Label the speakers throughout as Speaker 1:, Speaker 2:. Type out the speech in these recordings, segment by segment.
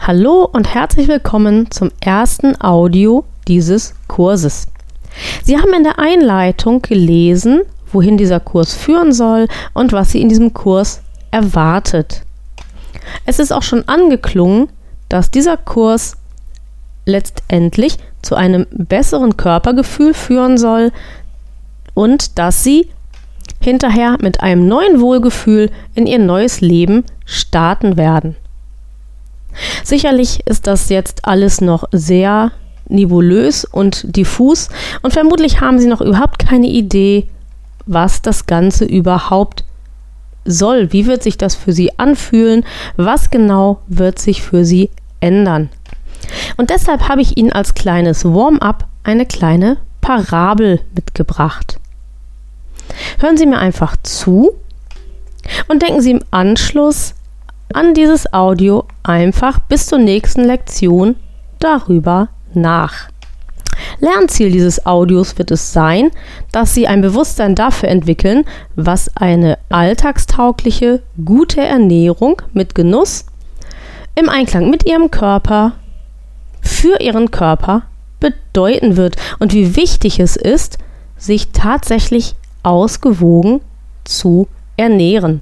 Speaker 1: Hallo und herzlich willkommen zum ersten Audio dieses Kurses. Sie haben in der Einleitung gelesen, wohin dieser Kurs führen soll und was Sie in diesem Kurs erwartet. Es ist auch schon angeklungen, dass dieser Kurs letztendlich zu einem besseren Körpergefühl führen soll und dass Sie hinterher mit einem neuen Wohlgefühl in Ihr neues Leben starten werden. Sicherlich ist das jetzt alles noch sehr nebulös und diffus und vermutlich haben Sie noch überhaupt keine Idee, was das Ganze überhaupt soll. Wie wird sich das für Sie anfühlen? Was genau wird sich für Sie ändern? Und deshalb habe ich Ihnen als kleines Warm-up eine kleine Parabel mitgebracht. Hören Sie mir einfach zu und denken Sie im Anschluss an dieses Audio einfach bis zur nächsten Lektion darüber nach. Lernziel dieses Audios wird es sein, dass Sie ein Bewusstsein dafür entwickeln, was eine alltagstaugliche, gute Ernährung mit Genuss im Einklang mit Ihrem Körper für Ihren Körper bedeuten wird und wie wichtig es ist, sich tatsächlich ausgewogen zu ernähren.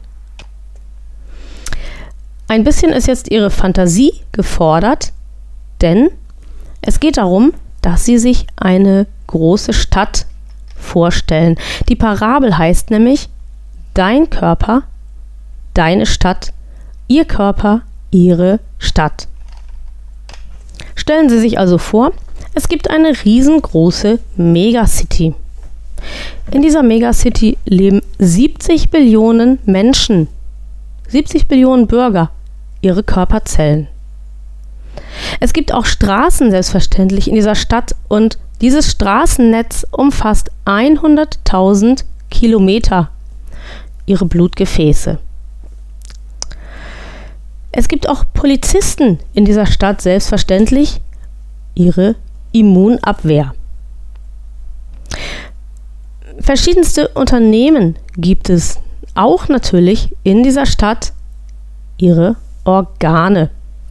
Speaker 1: Ein bisschen ist jetzt Ihre Fantasie gefordert, denn es geht darum, dass Sie sich eine große Stadt vorstellen. Die Parabel heißt nämlich: Dein Körper, deine Stadt, Ihr Körper, Ihre Stadt. Stellen Sie sich also vor, es gibt eine riesengroße Megacity. In dieser Megacity leben 70 Billionen Menschen, 70 Billionen Bürger, ihre Körperzellen. Es gibt auch Straßen selbstverständlich in dieser Stadt und dieses Straßennetz umfasst 100.000 Kilometer, ihre Blutgefäße. Es gibt auch Polizisten in dieser Stadt selbstverständlich, ihre Immunabwehr. Verschiedenste Unternehmen gibt es auch natürlich in dieser Stadt, ihre Organe.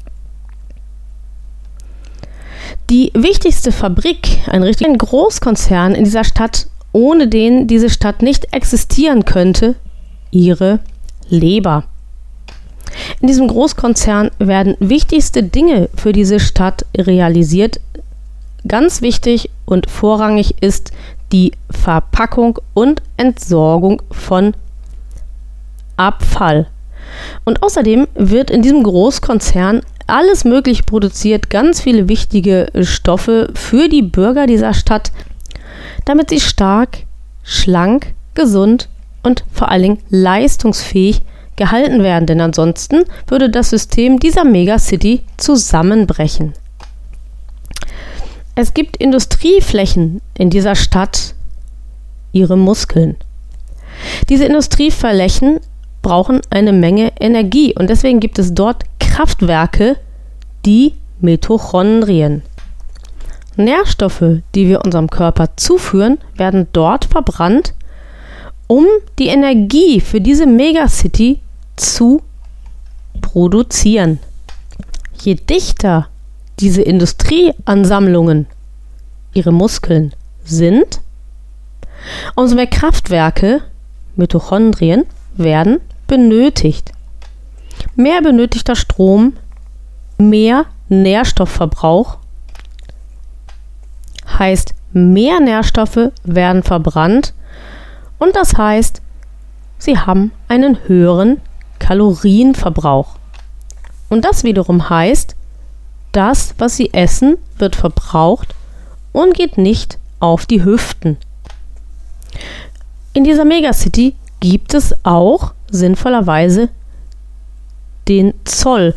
Speaker 1: Die wichtigste Fabrik, ein richtiger Großkonzern in dieser Stadt, ohne den diese Stadt nicht existieren könnte, ihre Leber. In diesem Großkonzern werden wichtigste Dinge für diese Stadt realisiert. Ganz wichtig und vorrangig ist die Verpackung und Entsorgung von Abfall. Und außerdem wird in diesem Großkonzern alles Mögliche produziert, ganz viele wichtige Stoffe für die Bürger dieser Stadt, damit sie stark, schlank, gesund und vor allen Dingen leistungsfähig gehalten werden, denn ansonsten würde das System dieser Megacity zusammenbrechen. Es gibt Industrieflächen in dieser Stadt, ihre Muskeln. Diese Industrieflächen brauchen eine Menge Energie und deswegen gibt es dort Kraftwerke, die Mitochondrien. Nährstoffe, die wir unserem Körper zuführen, werden dort verbrannt, um die Energie für diese Megacity zu produzieren. Je dichter diese Industrieansammlungen, ihre Muskeln, sind, umso mehr Kraftwerke, Mitochondrien, werden benötigt. Mehr benötigter Strom, mehr Nährstoffverbrauch heißt, mehr Nährstoffe werden verbrannt und das heißt, Sie haben einen höheren Kalorienverbrauch. Und das wiederum heißt, das, was Sie essen, wird verbraucht und geht nicht auf die Hüften. In dieser Megacity gibt es auch sinnvollerweise den Zoll,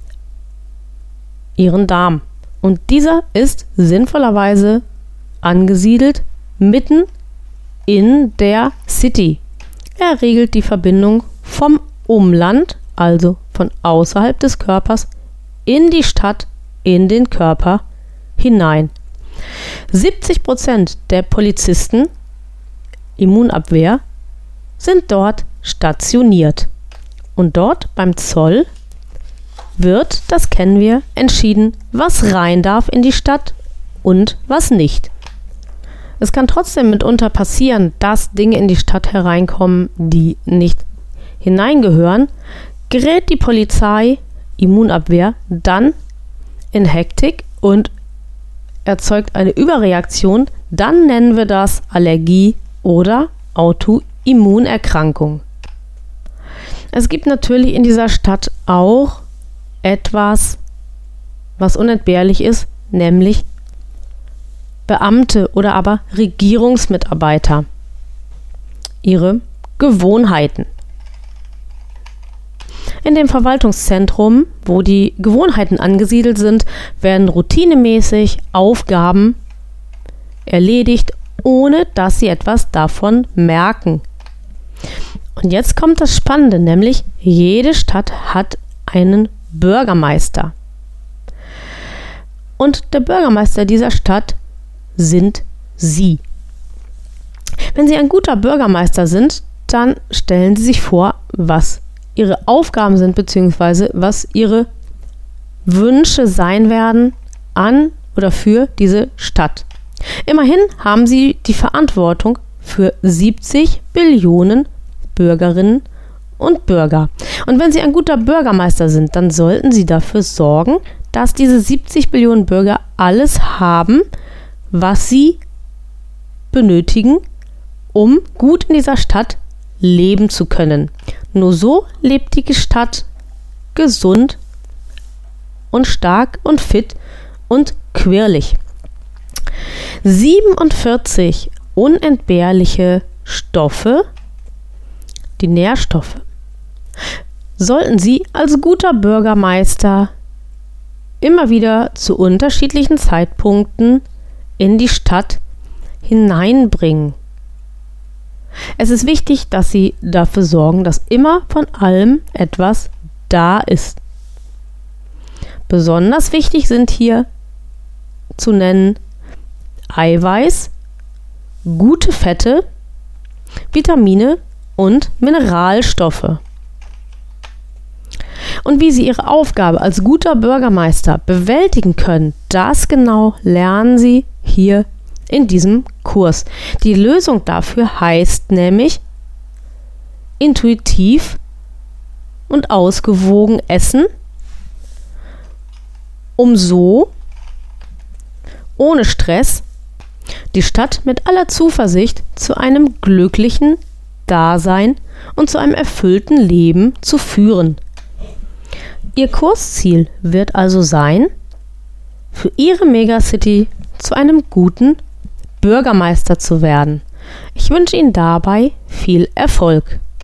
Speaker 1: ihren Darm. Und dieser ist sinnvollerweise angesiedelt mitten in der City. Er regelt die Verbindung vom Umland, also von außerhalb des Körpers, in die Stadt, in den Körper hinein. 70% der Polizisten, Immunabwehr, sind dort stationiert. Und dort beim Zoll wird, das kennen wir, entschieden, was rein darf in die Stadt und was nicht. Es kann trotzdem mitunter passieren, dass Dinge in die Stadt hereinkommen, die nicht hineingehören. Gerät die Polizei, Immunabwehr, dann in Hektik und erzeugt eine Überreaktion, dann nennen wir das Allergie oder Autoimmunerkrankung. Es gibt natürlich in dieser Stadt auch etwas, was unentbehrlich ist, nämlich Beamte oder aber Regierungsmitarbeiter. Ihre Gewohnheiten. In dem Verwaltungszentrum, wo die Gewohnheiten angesiedelt sind, werden routinemäßig Aufgaben erledigt, ohne dass sie etwas davon merken. Und jetzt kommt das Spannende, nämlich jede Stadt hat einen Bürgermeister. Und der Bürgermeister dieser Stadt sind Sie. Wenn Sie ein guter Bürgermeister sind, dann stellen Sie sich vor, was Ihre Aufgaben sind, beziehungsweise was Ihre Wünsche sein werden an oder für diese Stadt. Immerhin haben Sie die Verantwortung für 70 Billionen Bürgerinnen und Bürger. Und wenn Sie ein guter Bürgermeister sind, dann sollten Sie dafür sorgen, dass diese 70 Billionen Bürger alles haben, was sie benötigen, um gut in dieser Stadt leben zu können. Nur so lebt die Stadt gesund und stark und fit und quirlig. 47 unentbehrliche Stoffe, die Nährstoffe, sollten Sie als guter Bürgermeister immer wieder zu unterschiedlichen Zeitpunkten in die Stadt hineinbringen. Es ist wichtig, dass Sie dafür sorgen, dass immer von allem etwas da ist. Besonders wichtig sind hier zu nennen Eiweiß, gute Fette, Vitamine und Mineralstoffe. Und wie Sie Ihre Aufgabe als guter Bürgermeister bewältigen können, das genau lernen Sie hier in diesem Kurs. Die Lösung dafür heißt nämlich intuitiv und ausgewogen essen, um so ohne Stress die Stadt mit aller Zuversicht zu einem glücklichen Dasein und zu einem erfüllten Leben zu führen. Ihr Kursziel wird also sein, für Ihre Megacity zu einem guten Bürgermeister zu werden. Ich wünsche Ihnen dabei viel Erfolg.